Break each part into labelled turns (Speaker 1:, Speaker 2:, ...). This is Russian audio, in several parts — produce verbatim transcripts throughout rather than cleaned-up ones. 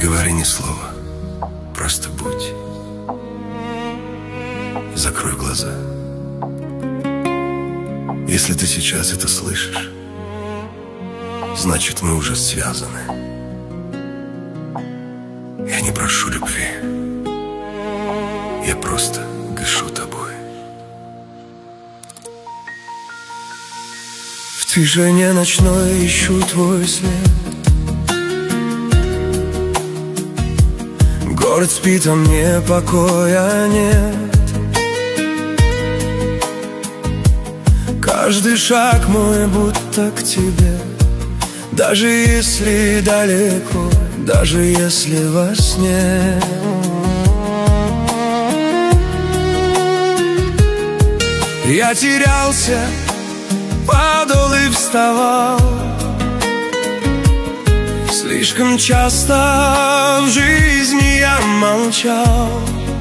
Speaker 1: говори ни слова, просто будь. Закрой глаза. Если ты сейчас это слышишь, значит, мы уже связаны. Я не прошу любви, я просто дышу тобой. В тишине ночной ищу твой след. Город спит, а мне покоя нет. Каждый шаг мой будто к тебе, даже если далеко, даже если во сне. Я терялся, падал и вставал. Слишком часто в жизни я молчал,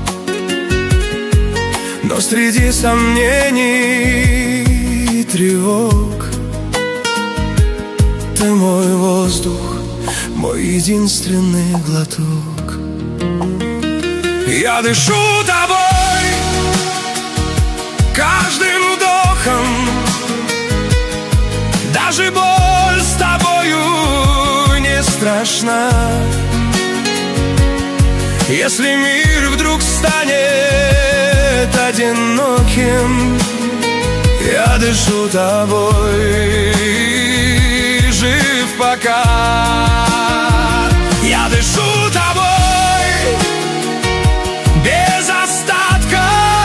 Speaker 1: но среди сомнений и тревог ты мой воздух, мой единственный глоток. Я дышу тобой каждым вдохом, даже боль с тобою не страшна. Если мир вдруг станет одиноким, я дышу тобой, жив пока. Я дышу тобой без остатка.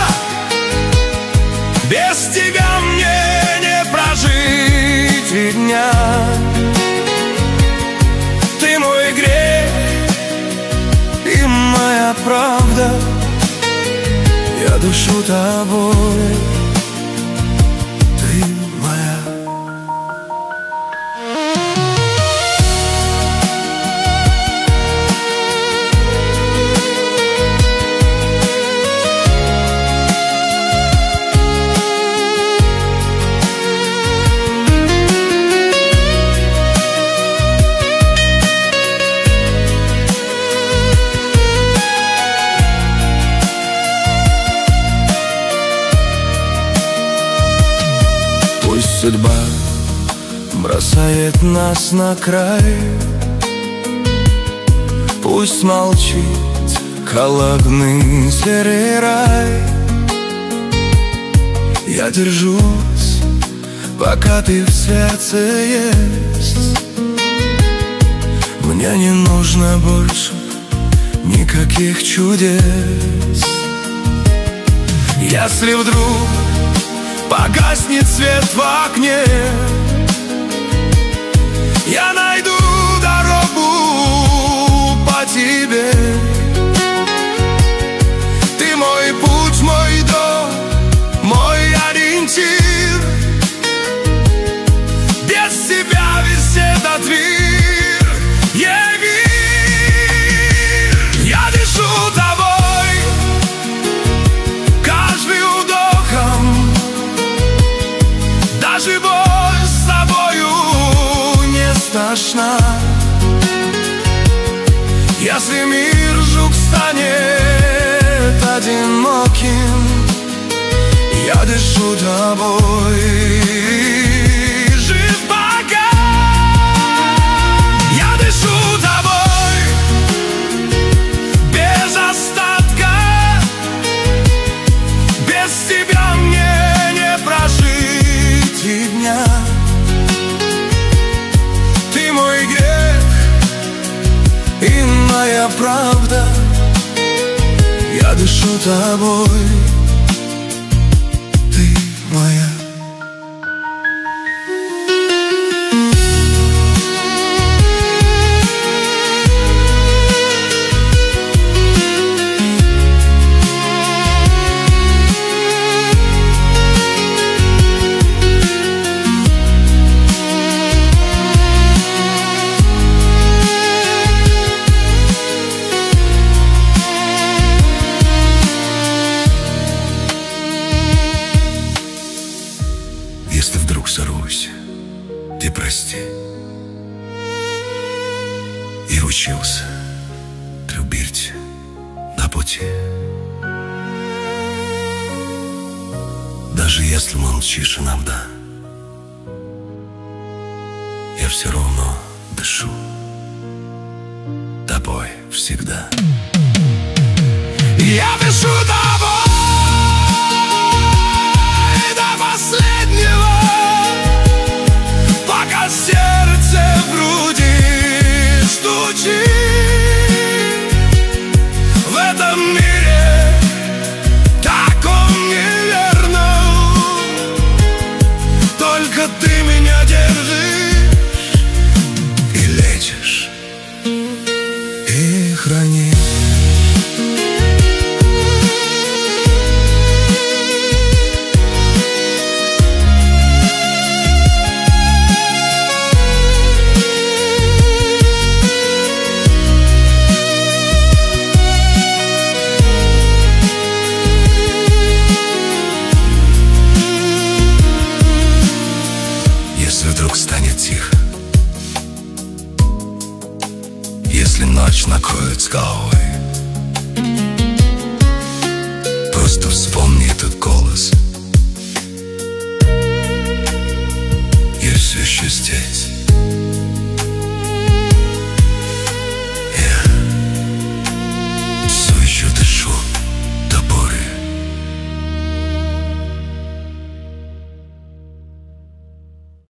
Speaker 1: Без тебя мне не прожить и дня. Ты мой грех и моя правда. Я дышу тобой. Судьба бросает нас на край. Пусть молчит холодный серый рай. Я держусь, пока ты в сердце есть. Мне не нужно больше никаких чудес. Если вдруг погаснет свет в окне, я найду дорогу по тебе. Ты мой путь, мой дом, мой ориентир. Без тебя весь этот мир явир. Я дышу тобой каждым вдохом. Даже боль с тобою не страшна. Если мир вдруг станет одиноким, я дышу тобой, жив пока. Я дышу тобой без остатка. Без тебя мне не прожить и дня. Ты мой грех и моя правда. Я дышу тобой, ты моя. Если вдруг сорвусь, ты прости. Я учился, любить на пути. Даже если молчишь иногда, я все равно дышу тобой всегда. Я дышу тобой до последнего, пока сердце в груди стучит. В этом мире таком неверном только ты меня держишь и лечишь, и хранишь. Если вдруг станет тихо, если ночь накроет с головой, просто вспомни этот голос. Я все еще здесь.